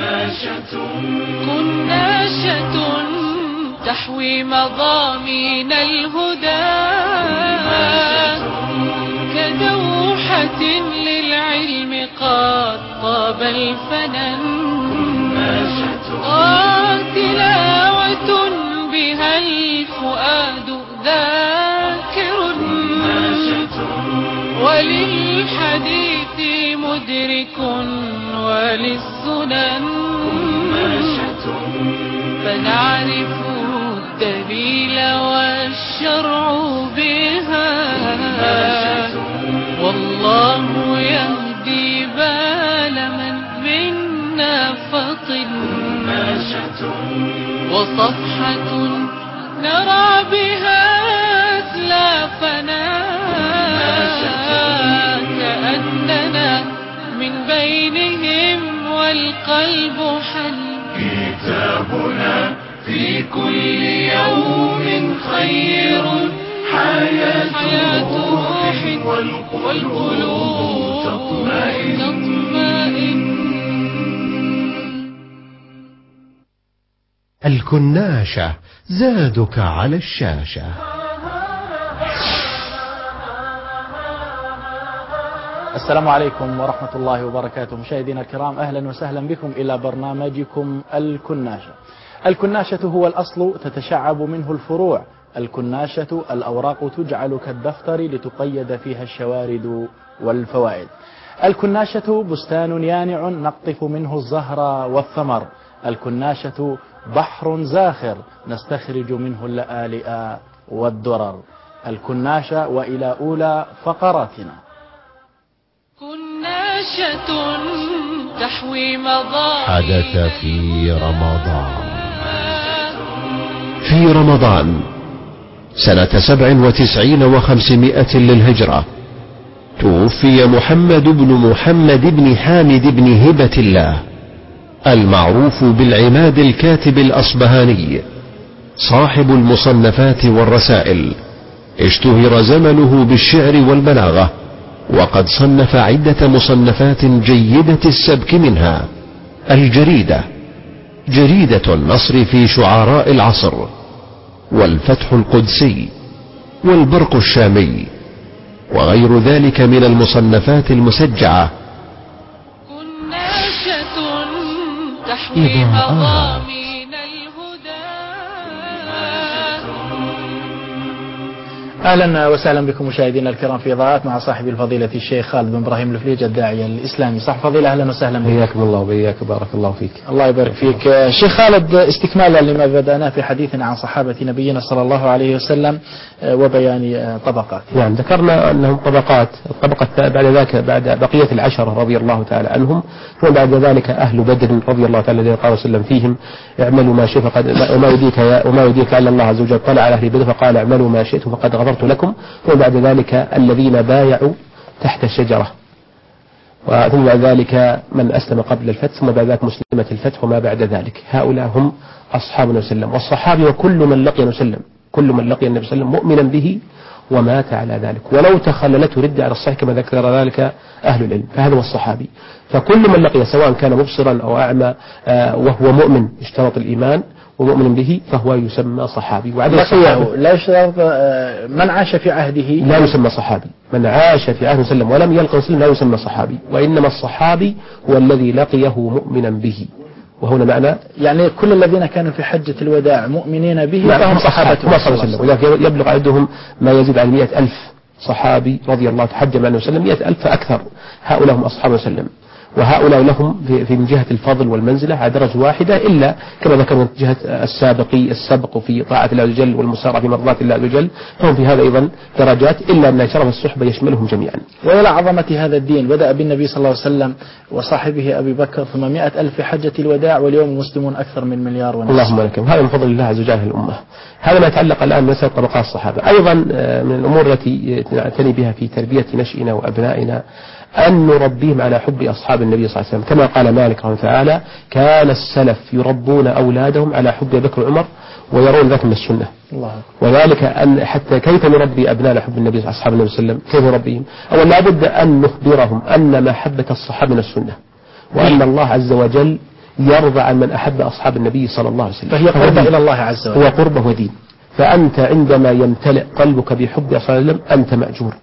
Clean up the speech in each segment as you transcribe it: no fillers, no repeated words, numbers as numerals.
كناشة تحوي مضامين الهدى، كدوحة للعلم قد طاب الفنن، تلاوة بها الفؤاد ذاكر، وللحديث مدرك وللسنن، فنعرف الدليل والشرع بها، والله يهدي بال من منا فطن، وصفحة نرى بها أسلافنا، كأننا من بينهم والقلب حل. كتابنا في كل يوم خير، حياة روح والقلوب تطمئن. الكناشة زادك على الشاشة. السلام عليكم ورحمة الله وبركاته. مشاهدينا الكرام، أهلا وسهلا بكم إلى برنامجكم الكناشة. الكناشة هو الأصل تتشعب منه الفروع. الكناشة الأوراق تجعل كالدفتر لتقيد فيها الشوارد والفوائد. الكناشة بستان يانع نقطف منه الزهر والثمر. الكناشة بحر زاخر نستخرج منه اللآلئ والدرر. الكناشة وإلى أولى فقراتنا. كناشة تحوي مضامين. حدث في رمضان سنة 97 و500 للهجرة، توفي محمد بن حامد بن هبة الله، المعروف بالعماد، الكاتب الأصبهاني صاحب المصنفات والرسائل، اشتهر زمنه بالشعر والبلاغة، وقد صنف عدة مصنفات جيدة السبك، منها الجريدة، جريدة النصر في شعراء العصر، والفتح القدسي، والبرق الشامي، وغير ذلك من المصنفات المسجعة. كناشة تحوي مضامين الهدى. أهلا وسهلا بكم مشاهدينا الكرام في إضاءات مع صاحب الفضيلة الشيخ خالد بن إبراهيم الفليج، الداعية الإسلامي. صاحب فضيلة، أهلا وسهلا بك. حياكم الله وبياك، بارك الله فيك. الله يبارك فيك. شيخ خالد، استكمالا لما بدأنا في حديثنا عن صحابة نبينا صلى الله عليه وسلم وبيان طبقات. نعم، ذكرنا أنهم طبقات. الطبقة بعد ذلك، بعد بقية العشرة رضي الله تعالى عنهم، ثم بعد ذلك أهل بدر رضي الله تعالى الذين قال وسلم فيهم: اعملوا ما شئت وما يديك لعل الله عز وجل طلع على أهل بدر فقال: اعملوا ما شئتم فقد غفرت لكم. ثم بعد ذلك الذين بايعوا تحت الشجرة، ثم بعد ذلك من أسلم قبل الفتح، ثم بعد ذلك مسلمة الفتح وما بعد ذلك. هؤلاء هم أصحاب النبي صلى الله عليه وسلم، والصحابي وكل من لقي النبي صلى الله عليه وسلم، كل من لقي النبي صلى الله عليه وسلم مؤمنا به ومات على ذلك، ولو تخللته ردة على الصحيح كما ذكر ذلك أهل العلم، فهذا هو الصحابي. فكل من لقي سواء كان مبصرا أو أعمى وهو مؤمن اشترط الإيمان ومؤمن به فهو يسمى صحابي. لقيه لا يشترط من عاش في عهده لا يسمى صحابي. من عاش في عهد وسلم ولم يلقى وسلم لا يسمى صحابي، وإنما الصحابي هو الذي لقيه مؤمنا به. وهنا معنى يعني كل الذين كانوا في حجة الوداع مؤمنين به فهم صحابته صلى الله عليه وسلم، ولذلك يبلغ عددهم ما يزيد عن 100,000 صحابي رضي الله تحجم مع النبي صلى الله عليه وسلم 100,000 فأكثر. هؤلاء هم أصحاب وسلم، وهؤلاء لهم في من جهة الفضل والمنزلة على درجة واحدة، إلا كما ذكر من جهة السبق في طاعة الله عز وجل والمسارعة في مرضات الله عز وجل، فهم في هذا أيضا درجات، إلا أن شرف الصحبة يشملهم جميعا. وإلى عظمة هذا الدين بدأ بالنبي صلى الله عليه وسلم وصاحبه أبي بكر، ثم 100,000 في حجة الوداع، واليوم المسلمون أكثر من 1.5 مليار. اللهم لك، هذا من فضل الله عز وجل الأمة. هذا ما يتعلق الآن بمسألة طبقات الصحابة. أيضا من الأمور التي نعتني بها في تربية نشئنا وأبنائنا أن نربيهم على حب أصحاب النبي صلى الله عليه وسلم، كما قال مالك رحمه الله تعالى: كان السلف يربون أولادهم على حب بكر وعمر ويرون ذلك من السنة. وذلك أن حتى كيف نربي أبناء حب النبي أصحاب النبي صلى الله عليه وسلم؟ كيف نربيهم؟ أولا لابد أن نخبرهم أن محبة الصحابة من السنة، وأن الله عز وجل يرضى عن من أحب أصحاب النبي صلى الله عليه وسلم. فهي قربة إلى الله عز وجل. هو قربة ودين. فأنت عندما يمتلئ قلبك بحب صلى الله عليه وسلم أنت مأجور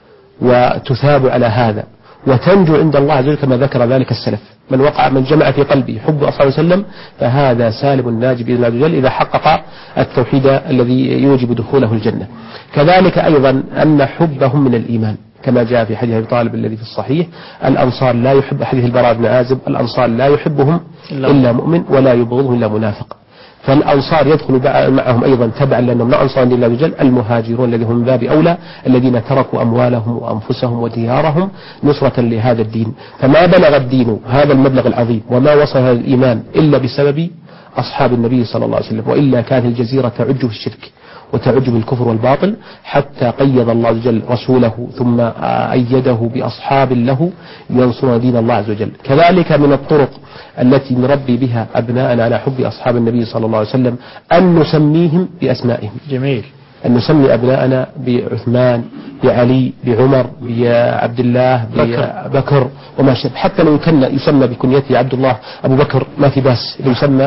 وتثاب على هذا وتنجو عند الله عز وجل كما ذكر ذلك السلف. من جمع في قلبه حب أصحابه وسلم فهذا سالم الناجي بإذن الله عز وجل إذا حقق التوحيد الذي يوجب دخوله الجنة. كذلك أيضا أن حبهم من الإيمان كما جاء في حديث أبي طالب الذي في الصحيح الأنصار لا يحب حديث البراء بن عازب الأنصار لا يحبهم إلا مؤمن ولا يبغضهم إلا منافق. فالأنصار يدخل معهم أيضا تبعا لأنهم من أنصار الله عز وجل المهاجرون الذين هم من باب أولى الذين تركوا أموالهم وأنفسهم وديارهم نصرة لهذا الدين. فما بلغ الدين هذا المبلغ العظيم وما وصل هذا الإيمان إلا بسبب أصحاب النبي صلى الله عليه وسلم، وإلا كانت الجزيرة تعج في الشرك وتعج بالكفر والباطل حتى قيض الله عز وجل رسوله ثم أيده بأصحاب له ينصرون دين الله عز وجل. كذلك من الطرق التي نربي بها أبناءنا على حب أصحاب النبي صلى الله عليه وسلم أن نسميهم بأسمائهم. جميل. أن نسمي أبناءنا بعثمان بعلي بعمر بعبد الله ببكر وما شابه، حتى لو كان يسمى بكنيته عبد الله أبو بكر ما في باس،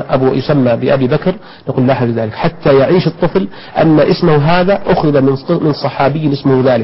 يسمى بأبي بكر نقول لا حرج ذلك، حتى يعيش الطفل أن اسمه هذا أخذ من صحابي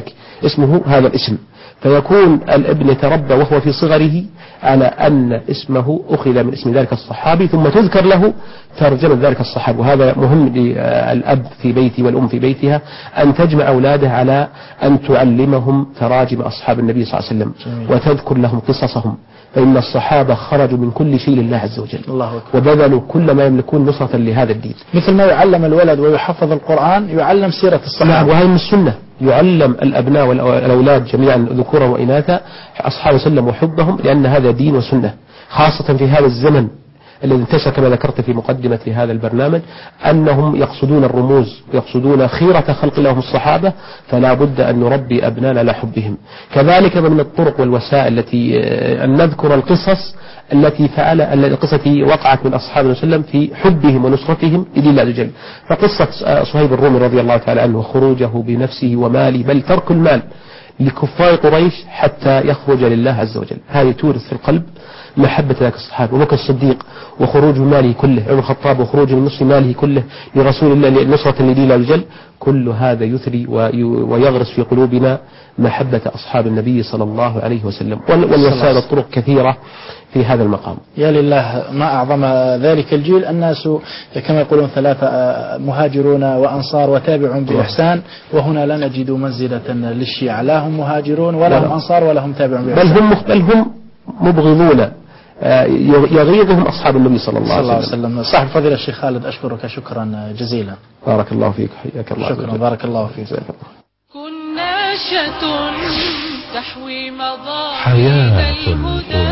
اسمه هذا الاسم، فيكون الابن يتربى وهو في صغره على أن اسمه أخذ من اسم ذلك الصحابي ثم تذكر له ترجمة ذلك الصحابي. وهذا مهم للأب في بيته والأم في بيتها أن تجمع أولاده على أن تعلمهم تراجم أصحاب النبي صلى الله عليه وسلم وتذكر لهم قصصهم، فإن الصحابة خرجوا من كل شيء لله عز وجل وبذلوا كل ما يملكون نصرة لهذا الدين. مثل ما يعلم الولد ويحفظ القرآن يعلم سيرة الصحابة. وهذه من السنة، يعلم الأبناء والأولاد جميعا ذكورا وإناثا أصحاب وسلم وحبهم، لأن هذا دين وسنة، خاصة في هذا الزمن الذي انتشر كما ذكرت في مقدمة هذا البرنامج أنهم يقصدون الرموز ويقصدون خيرة خلق الله الصحابة، فلا بد أن نربي أبنانا على حبهم. كذلك من الطرق والوسائل التي أن نذكر القصص التي وقعت من أصحاب النبي صلى الله عليه وسلم في حبهم ونصرتهم لدين الله عز وجل. فقصة صهيب الرومي رضي الله تعالى عنه وخروجه بنفسه وماله بل ترك المال لكفار قريش حتى يخرج لله عز وجل، هذه تورث في القلب محبة ذلك الصحابة. وبكر الصديق وخروج من ماله كله، عمر الخطاب وخروج من نصف ماله كله لرسول الله نصرة لدين الله عز وجل، كل هذا يثري ويغرس في قلوبنا محبة أصحاب النبي صلى الله عليه وسلم. والوسائل الطرق كثيرة في هذا المقام. يا لله ما أعظم ذلك الجيل، الناس كما يقولون ثلاثة مهاجرون وأنصار وتابع بإحسان، وهنا لا نجد منزلة للشيعة، لا هم مهاجرون ولا هم أنصار ولا هم تابع بإحسان، بل هم مبغضون يغيظهم أصحاب النبي صلى الله عليه وسلم. صاحب فضيلة الشيخ خالد أشكرك شكرا جزيلا. بارك الله فيك، حياك الله. شكرا، بارك الله فيك. كناشة تحوي مضامين الهدى،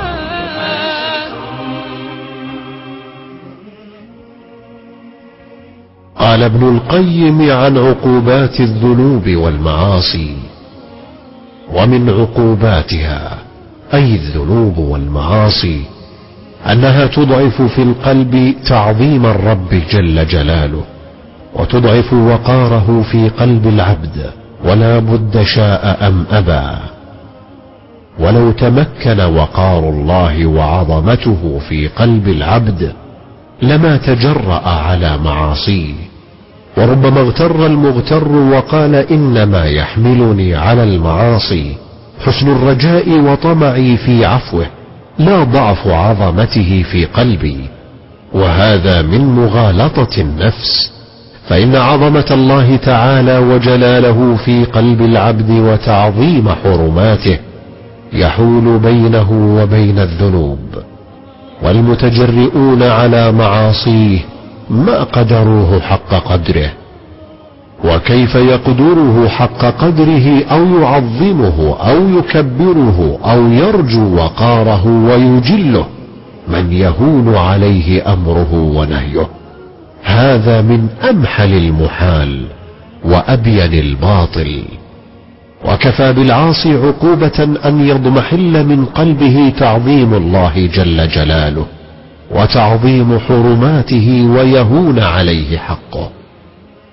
قال ابن القيم عن عقوبات الذنوب والمعاصي: ومن عقوباتها أي الذنوب والمعاصي أنها تضعف في القلب تعظيم الرب جل جلاله، وتضعف وقاره في قلب العبد ولا بد شاء أم أبى. ولو تمكن وقار الله وعظمته في قلب العبد لما تجرأ على معاصيه، وربما اغتر المغتر وقال إنما يحملني على المعاصي حسن الرجاء وطمعي في عفوه لا ضعف عظمته في قلبي، وهذا من مغالطة النفس، فإن عظمة الله تعالى وجلاله في قلب العبد وتعظيم حرماته يحول بينه وبين الذنوب، والمتجرئون على معاصيه ما قدروه حق قدره. وكيف يقدره حق قدره أو يعظمه أو يكبره أو يرجو وقاره ويجله من يهون عليه أمره ونهيه؟ هذا من أمحل المحال وأبين الباطل. وكفى بالعاصي عقوبة أن يضمحل من قلبه تعظيم الله جل جلاله وتعظيم حرماته ويهون عليه حقه،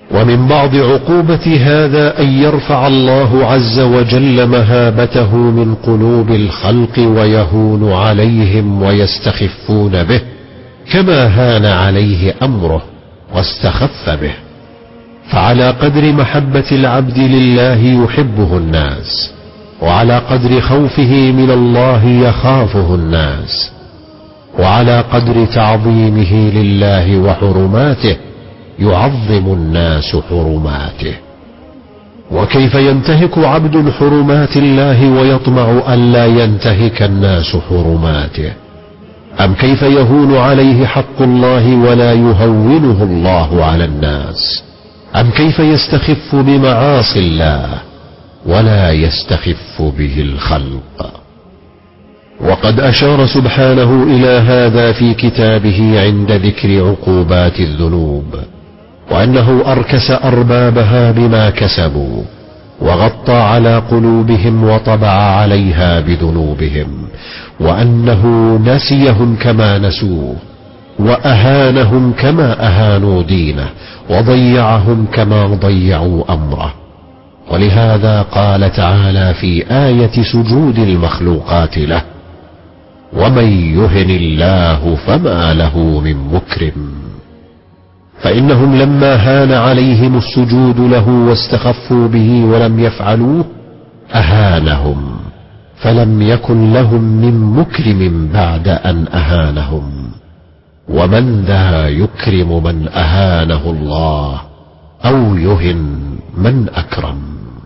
ومن بعض عقوبة هذا أن يرفع الله عز وجل مهابته من قلوب الخلق ويهون عليهم ويستخفون به، كما هان عليه أمره واستخف به. فعلى قدر محبة العبد لله يحبه الناس، وعلى قدر خوفه من الله يخافه الناس، وعلى قدر تعظيمه لله وحرماته يعظم الناس حرماته. وكيف ينتهك عبد حرمات الله ويطمع ألا ينتهك الناس حرماته؟ أم كيف يهون عليه حق الله ولا يهونه الله على الناس؟ أم كيف يستخف بمعاصي الله ولا يستخف به الخلق؟ وقد أشار سبحانه إلى هذا في كتابه عند ذكر عقوبات الذنوب، وأنه أركس أربابها بما كسبوا، وغطى على قلوبهم وطبع عليها بذنوبهم، وأنه نسيهم كما نسوه، وأهانهم كما أهانوا دينه، وضيعهم كما ضيعوا أمره. ولهذا قال تعالى في آية سجود المخلوقات له: ومن يهن الله فما له من مكرم. فإنهم لما هان عليهم السجود له واستخفوا به ولم يفعلوه أهانهم، فلم يكن لهم من مكرم بعد أن أهانهم. ومن ذا يكرم من أهانه الله أو يهن من أكرم.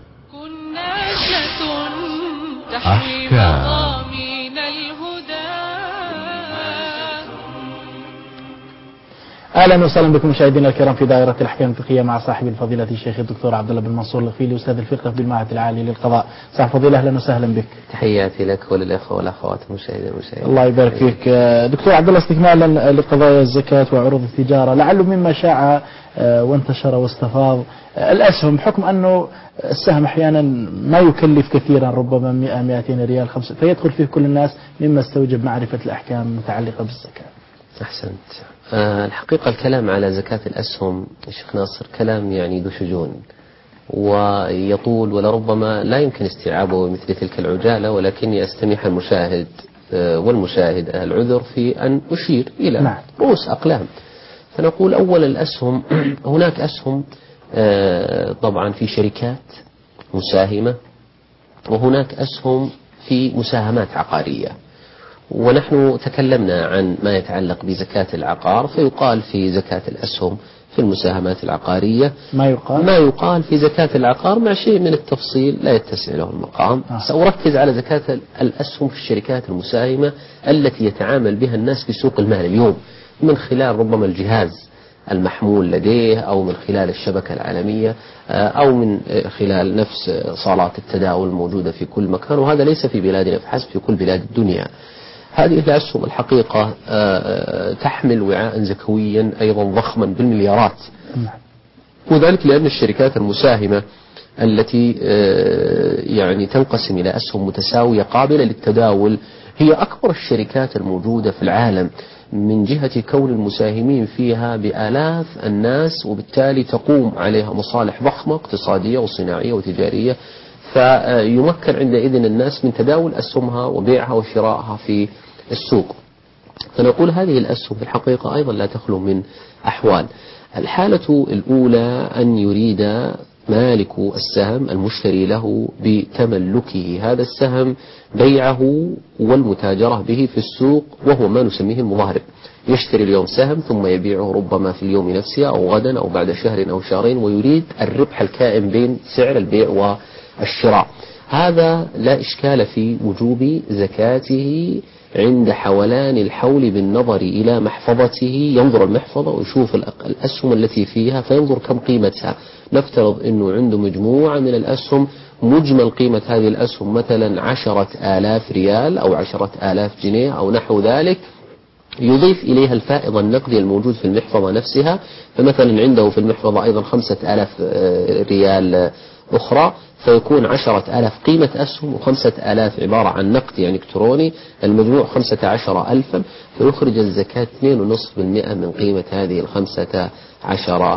أحكام. اهلا وسهلا بكم مشاهدينا الكرام في دائره الاحكام الفقهيه مع صاحب الفضيله الشيخ الدكتور عبد الله بن منصور الغفيلي استاذ الفقه بالمعهد العالي للقضاء. صاحب الفضيله اهلا وسهلا بك. تحياتي لك وللاخوه والاخوات المشاهدين. الله يبارك فيك دكتور عبد الله. استكمالا لقضايا الزكاه وعروض التجاره، لعله مما شاع وانتشر واستفاض الاسهم، بحكم انه السهم احيانا ما يكلف كثيرا، ربما 100-200 ريال 5، فيدخل فيه كل الناس، مما استوجب معرفه الاحكام المتعلقه بالزكاه. أحسنت. الحقيقة الكلام على زكاة الأسهم شيخ ناصر كلام يعني ذو شجون ويطول، ولربما لا يمكن استيعابه مثل تلك العجالة، ولكني أستميح المشاهد والمشاهد العذر في أن أشير إلى رؤوس أقلام. فنقول أولا الأسهم، هناك أسهم طبعا في شركات مساهمة، وهناك أسهم في مساهمات عقارية. ونحن تكلمنا عن ما يتعلق بزكاة العقار، فيقال في زكاة الأسهم في المساهمات العقارية ما يقال في زكاة العقار مع شيء من التفصيل لا يتسع له المقام. سأركز على زكاة الأسهم في الشركات المساهمة التي يتعامل بها الناس في سوق المال اليوم، من خلال ربما الجهاز المحمول لديه، أو من خلال الشبكة العالمية، أو من خلال نفس صالات التداول الموجودة في كل مكان، وهذا ليس في بلادنا فحسب، في كل بلاد الدنيا. هذه الأسهم الحقيقة تحمل وعاء زكويا أيضا ضخما بالمليارات، وذلك لأن الشركات المساهمة التي يعني تنقسم إلى أسهم متساوية قابلة للتداول هي أكبر الشركات الموجودة في العالم، من جهة كون المساهمين فيها بآلاف الناس، وبالتالي تقوم عليها مصالح ضخمة اقتصادية وصناعية وتجارية، فيمكن عندئذ الناس من تداول أسهمها وبيعها وشرائها في السوق. فنقول هذه الأسهم في الحقيقة أيضا لا تخلو من أحوال. الحالة الأولى أن يريد مالك السهم المشتري له بتملكه هذا السهم بيعه والمتاجرة به في السوق، وهو ما نسميه المضارب. يشتري اليوم سهم ثم يبيعه ربما في اليوم نفسه أو غدا أو بعد شهر أو شهرين، ويريد الربح الكائن بين سعر البيع والشراء. هذا لا إشكال في وجوب زكاته عند حولان الحول بالنظر إلى محفظته. ينظر المحفظة ويشوف الأسهم التي فيها فينظر كم قيمتها. نفترض أنه عنده مجموعة من الأسهم، مجمل قيمة هذه الأسهم مثلا 10,000 ريال أو 10,000 جنيه أو نحو ذلك، يضيف إليها الفائض النقدي الموجود في المحفظة نفسها، فمثلا عنده في المحفظة أيضا 5,000 ريال أخرى، فيكون 10,000 قيمة أسهم و5,000 عبارة عن نقد يعني إلكتروني، المجموع 15,000، فيخرج الزكاة 2.5% من قيمة هذه 15,000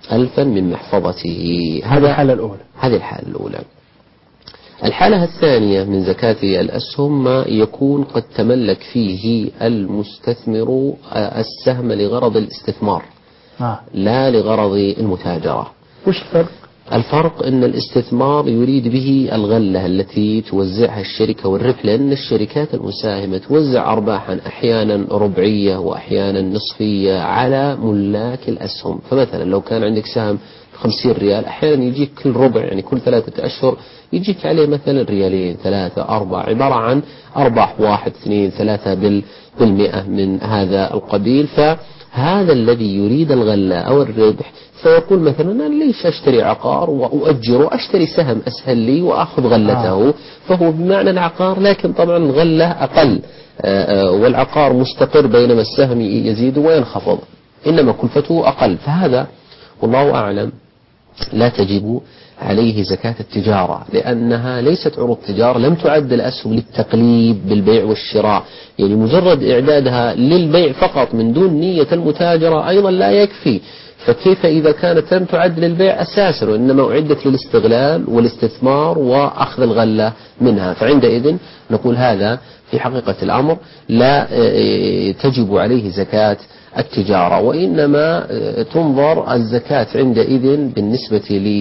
ألفا من محفظته. هذه الحالة الأولى. هذه الحالة الأولى. الحالة الثانية من زكاة الأسهم ما يكون قد تملك فيه المستثمر السهم لغرض الاستثمار لا لغرض المتاجرة. وش الفرق؟ الفرق أن الاستثمار يريد به الغلة التي توزعها الشركة والربح، لأن الشركات المساهمة توزع أرباحا أحيانا ربعية وأحيانا نصفية على ملاك الأسهم. فمثلا لو كان عندك سهم 50 ريال أحيانا يجيك كل ربع، يعني كل 3 أشهر يجيك عليه مثلا ريالين 3 4، عبارة عن أرباح 1 2 3 بالمئة من هذا القبيل. فهذا الذي يريد الغلة أو الربح فيقول مثلا أنا ليش أشتري عقار وأؤجره، أشتري سهم أسهل لي وأخذ غلته. فهو بمعنى العقار، لكن طبعا الغلة أقل، والعقار مستقر بينما السهم يزيد وينخفض، إنما كلفته أقل. فهذا والله أعلم لا تجب عليه زكاة التجارة، لأنها ليست عروض تجارة، لم تعد الأسهم للتقليب بالبيع والشراء، يعني مجرد إعدادها للبيع فقط من دون نية المتاجرة أيضا لا يكفي. فكيف إذا كانت لم تعد للبيع أساسا وإنما أعدت للاستغلال والاستثمار وأخذ الغلة منها، فعندئذ نقول هذا في حقيقة الأمر لا تجب عليه زكاة التجارة، وإنما تنظر الزكاة عندئذ بالنسبة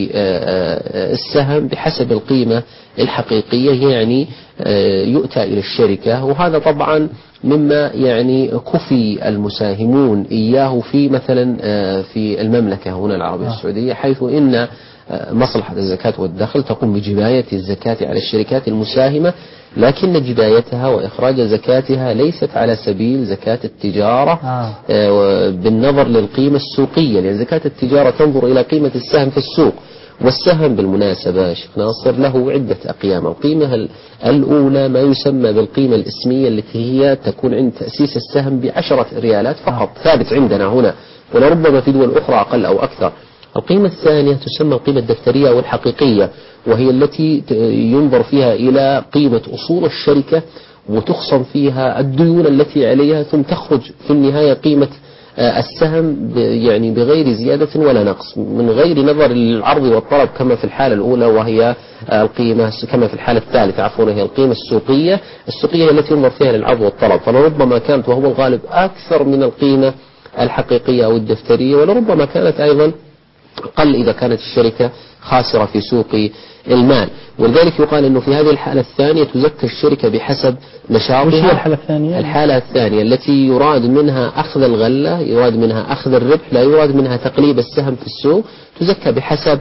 للسهم بحسب القيمة الحقيقية، يعني يؤتى إلى الشركة. وهذا طبعا مما يعني كفي المساهمون إياه في مثلا في المملكة هنا العربية السعودية، حيث إن مصلحة الزكاة والدخل تقوم بجباية الزكاة على الشركات المساهمة، لكن جبايتها وإخراج زكاتها ليست على سبيل زكاة التجارة بالنظر للقيمة السوقية، لأن زكاة التجارة تنظر إلى قيمة السهم في السوق. والسهم بالمناسبة شيخ ناصر له عدة أقيام. القيمة الأولى ما يسمى بالقيمة الإسمية، التي هي تكون عند تأسيس السهم ب10 ريالات فقط، ثابت عندنا هنا ولربما في دول أخرى أقل أو أكثر. القيمة الثانية تسمى القيمة الدفترية والحقيقية، وهي التي ينظر فيها إلى قيمة أصول الشركة وتخصم فيها الديون التي عليها، ثم تخرج في النهاية قيمة السهم يعني بغير زيادة ولا نقص، من غير نظر للعرض والطلب كما في الحالة الأولى، وهي القيمة كما في الحالة الثالثة عفوا هي القيمة السوقية التي ينظر فيها للعرض والطلب، فلربما كانت وهو الغالب أكثر من القيمة الحقيقية أو الدفترية، ولربما كانت أيضا أقل إذا كانت الشركة خاسرة في سوق المال. ولذلك يقال أنه في هذه الحالة الثانية تزكى الشركة بحسب نشاطها. وش هي الحالة الثانية؟ الحالة الثانية التي يراد منها أخذ الغلة، يراد منها أخذ الربح، لا يراد منها تقليب السهم في السوق، تزكى بحسب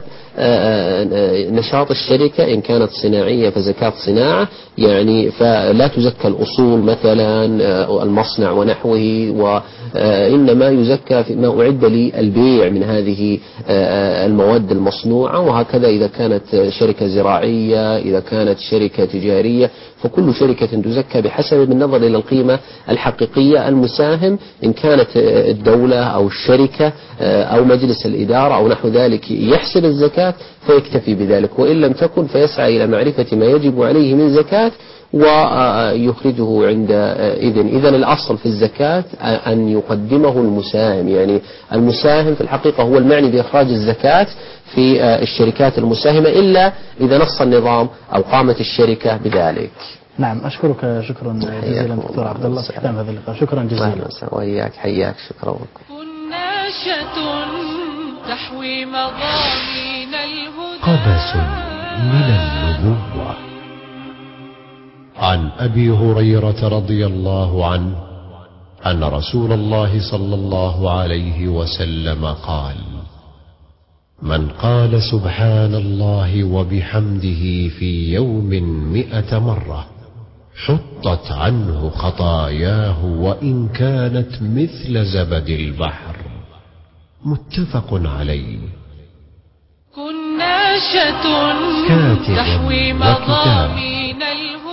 نشاط الشركة. إن كانت صناعية فزكاة صناعة، يعني فلا تزكى الأصول مثلا المصنع ونحوه، وإنما يزكى في ما أعد للبيع من هذه المواد المصنوعة. وهكذا إذا كانت شركة زراعية، إذا كانت شركة تجارية، فكل شركة تزكى بحسب بالنظر إلى القيمة الحقيقية. المساهم إن كانت الدولة أو الشركة أو مجلس الإدارة أو نحو ذلك يحسب الزكاة فيكتفي بذلك، وإن لم تكن فيسعى إلى معرفة ما يجب عليه من زكاة ويخرجه عند إذن الأصل في الزكاة أن يقدمه المساهم، يعني المساهم في الحقيقة هو المعني بإخراج الزكاة في الشركات المساهمة، إلا إذا نص النظام أو قامت الشركة بذلك. نعم، أشكرك شكرا جزيلا دكتور عبد الله في ختام هذا اللقاء. شكرا جزيلا. وإياك، حياك، شكرا لكم. كناشة تحوي مضامين الهدى، قبس من النبوة. عن أبي هريرة رضي الله عنه أن رسول الله صلى الله عليه وسلم قال: من قال سبحان الله وبحمده في يوم 100 مرة حطت عنه خطاياه وإن كانت مثل زبد البحر. متفق عليه. كناشة تحوي مضامين الهدى.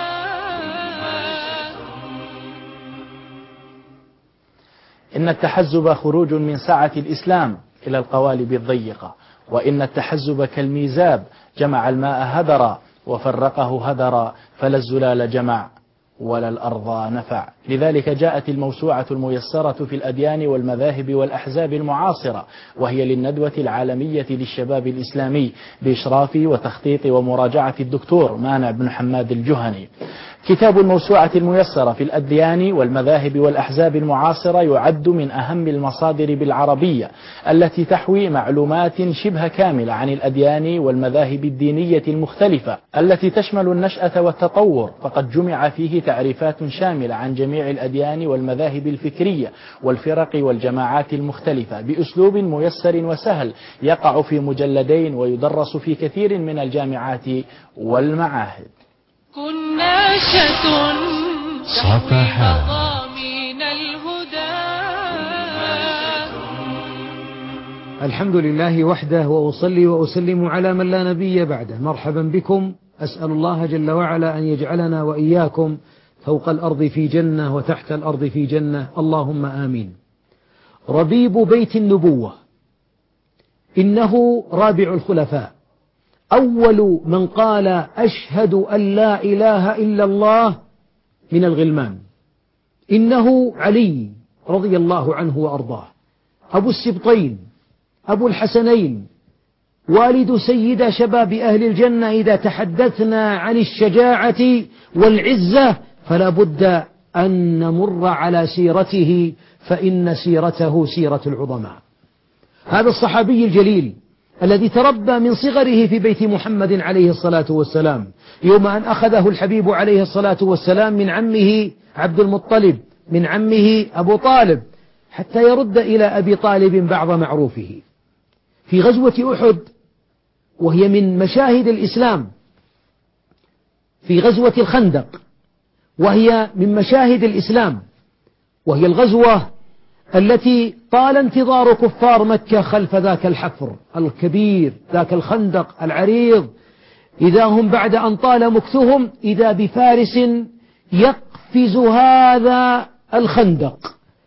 إن التحزب خروج من سعة الإسلام إلى القوالب الضيقة، وإن التحزب كالميزاب جمع الماء هدرا وفرقه هدرا، فلا الزلال جمع ولا الأرض نفع. لذلك جاءت الموسوعة الميسرة في الأديان والمذاهب والأحزاب المعاصرة، وهي للندوة العالمية للشباب الإسلامي بإشراف وتخطيط ومراجعة الدكتور مانع بن حماد الجهني. كتاب الموسوعة الميسرة في الأديان والمذاهب والأحزاب المعاصرة يعد من أهم المصادر بالعربية التي تحوي معلومات شبه كاملة عن الأديان والمذاهب الدينية المختلفة التي تشمل النشأة والتطور، فقد جمع فيه تعريفات شاملة عن جميع الأديان والمذاهب الفكرية والفرق والجماعات المختلفة بأسلوب ميسر وسهل، يقع في مجلدين ويدرس في كثير من الجامعات والمعاهد. كناشة تحوي صفحات. مضامين الهدى. الحمد لله وحده، وأصلي وأسلم على من لا نبي بعده. مرحبا بكم، أسأل الله جل وعلا أن يجعلنا وإياكم فوق الأرض في جنة وتحت الأرض في جنة، اللهم آمين. ربيب بيت النبوة، إنه رابع الخلفاء، أول من قال أشهد أن لا إله إلا الله من الغلمان، إنه علي رضي الله عنه وأرضاه، أبو السبطين، أبو الحسنين، والد سيد شباب أهل الجنة. إذا تحدثنا عن الشجاعة والعزة فلا بد أن نمر على سيرته، فإن سيرته سيرة العظماء. هذا الصحابي الجليل الذي تربى من صغره في بيت محمد عليه الصلاة والسلام، يوم أن أخذه الحبيب عليه الصلاة والسلام من عمه عبد المطلب، من عمه أبو طالب، حتى يرد إلى أبي طالب بعض معروفه. في غزوة أحد، وهي من مشاهد الإسلام، في غزوة الخندق، وهي من مشاهد الإسلام، وهي الغزوة التي طال انتظار كفار مكة خلف ذاك الحفر الكبير، ذاك الخندق العريض. إذا هم بعد أن طال مكثهم إذا بفارس يقفز هذا الخندق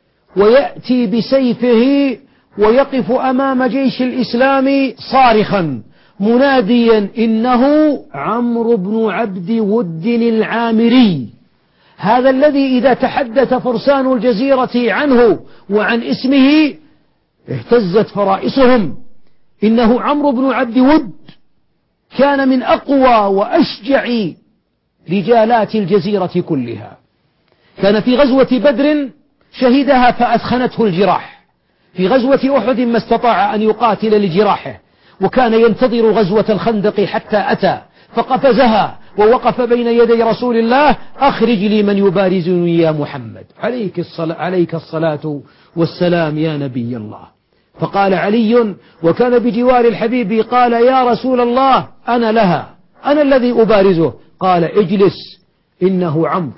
ويأتي بسيفه ويقف أمام جيش الإسلام صارخا مناديا إنه عمرو بن عبد ود العامري، هذا الذي إذا تحدث فرسان الجزيرة عنه وعن اسمه اهتزت فرائسهم. إنه عمرو بن عبد ود، كان من أقوى وأشجع رجالات الجزيرة كلها. كان في غزوة بدر شهدها فأثخنته الجراح، في غزوة أحد ما استطاع أن يقاتل لجراحه، وكان ينتظر غزوة الخندق حتى أتى فقفزها ووقف بين يدي رسول الله: أخرج لي من يبارزني يا محمد، عليك الصلاة والسلام يا نبي الله. فقال علي، وكان بجوار الحبيب، قال: يا رسول الله أنا لها، أنا الذي أبارزه. قال: اجلس إنه عمرو.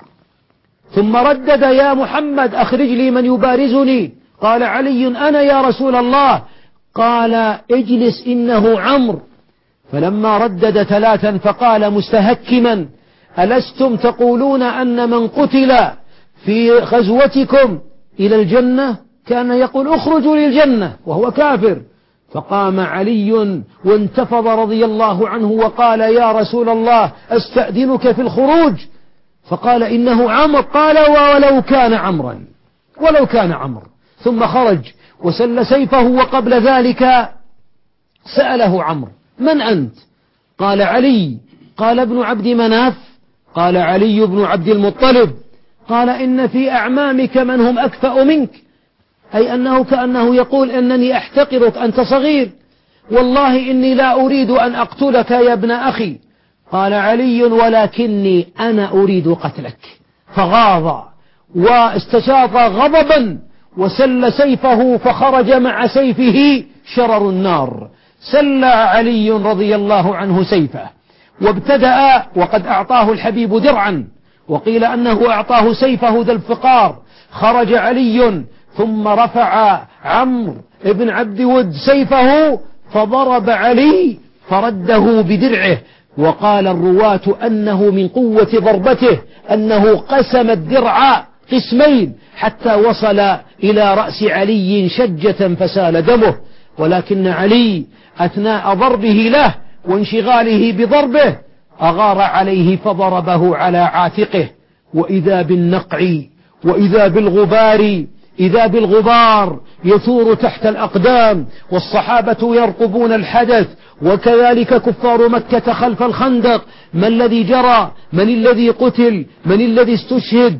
ثم ردد: يا محمد أخرج لي من يبارزني. قال علي: أنا يا رسول الله. قال: اجلس إنه عمرو. فلما ردد ثلاثا فقال مستهكما: ألستم تقولون أن من قتل في غزوتكم إلى الجنة؟ كان يقول اخرجوا للجنة وهو كافر. فقام علي وانتفض رضي الله عنه وقال: يا رسول الله أستأذنك في الخروج. فقال: إنه عمرو. قال: ولو كان عمرا، ولو كان عمرو. ثم خرج وسل سيفه، وقبل ذلك سأله عمرو: من أنت؟ قال: علي. قال: ابن عبد مناف؟ قال: علي بن عبد المطلب. قال: إن في أعمامك من هم أكفأ منك، أي أنه كأنه يقول أنني أحتقرك، أنت صغير، والله إني لا أريد أن أقتلك يا ابن أخي. قال علي: ولكني أنا أريد قتلك. فغاض واستشاط غضبا وسل سيفه، فخرج مع سيفه شرر النار. سل علي رضي الله عنه سيفه وابتدأ، وقد أعطاه الحبيب درعا، وقيل أنه أعطاه سيفه ذا الفقار. خرج علي ثم رفع عمرو بن عبد ود سيفه فضرب علي فرده بدرعه. وقال الرواة أنه من قوة ضربته أنه قسم الدرع قسمين حتى وصل إلى رأس علي شجة فسال دمه. ولكن علي أثناء ضربه له وانشغاله بضربه أغار عليه فضربه على عاتقه وإذا بالنقع وإذا بالغبار، إذا بالغبار يثور تحت الأقدام، والصحابة يرقبون الحدث، وكذلك كفار مكة خلف الخندق. ما الذي جرى؟ من الذي قتل؟ من الذي استشهد؟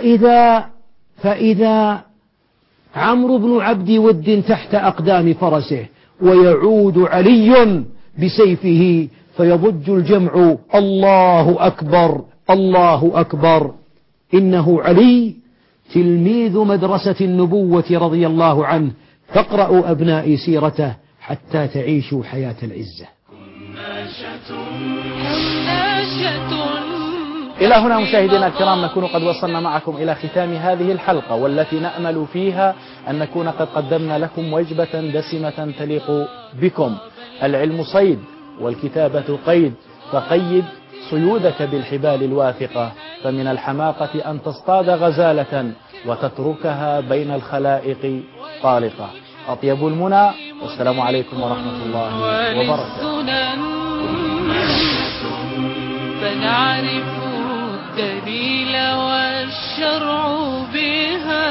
فإذا عمرو بن عبد ود تحت أقدام فرسه، ويعود علي بسيفه، فيضج الجمع: الله أكبر الله أكبر. إنه علي تلميذ مدرسة النبوة رضي الله عنه، فاقرأوا أبنائي سيرته حتى تعيشوا حياة العزة. إلى هنا مشاهدينا الكرام نكون قد وصلنا معكم إلى ختام هذه الحلقة، والتي نأمل فيها أن نكون قد قدمنا لكم وجبة دسمة تليق بكم. العلم صيد والكتابة قيد، فقيد صيودك بالحبال الواثقة، فمن الحماقة أن تصطاد غزالة وتتركها بين الخلائق طالقة. أطيب المنى، والسلام عليكم ورحمة الله وبركاته. فنعرف الدليل والشرع بها،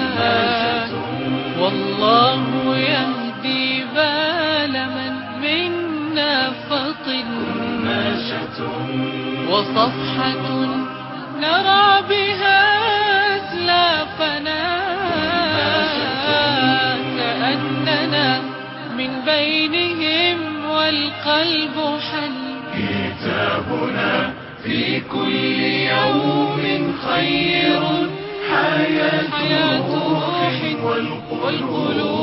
والله يهدي بال من منا فطن، وصفحة نرى بها أسلافنا، كأننا من بينهم والقلب حل. كتابنا في كل يوم خير، حياة روح والقلوب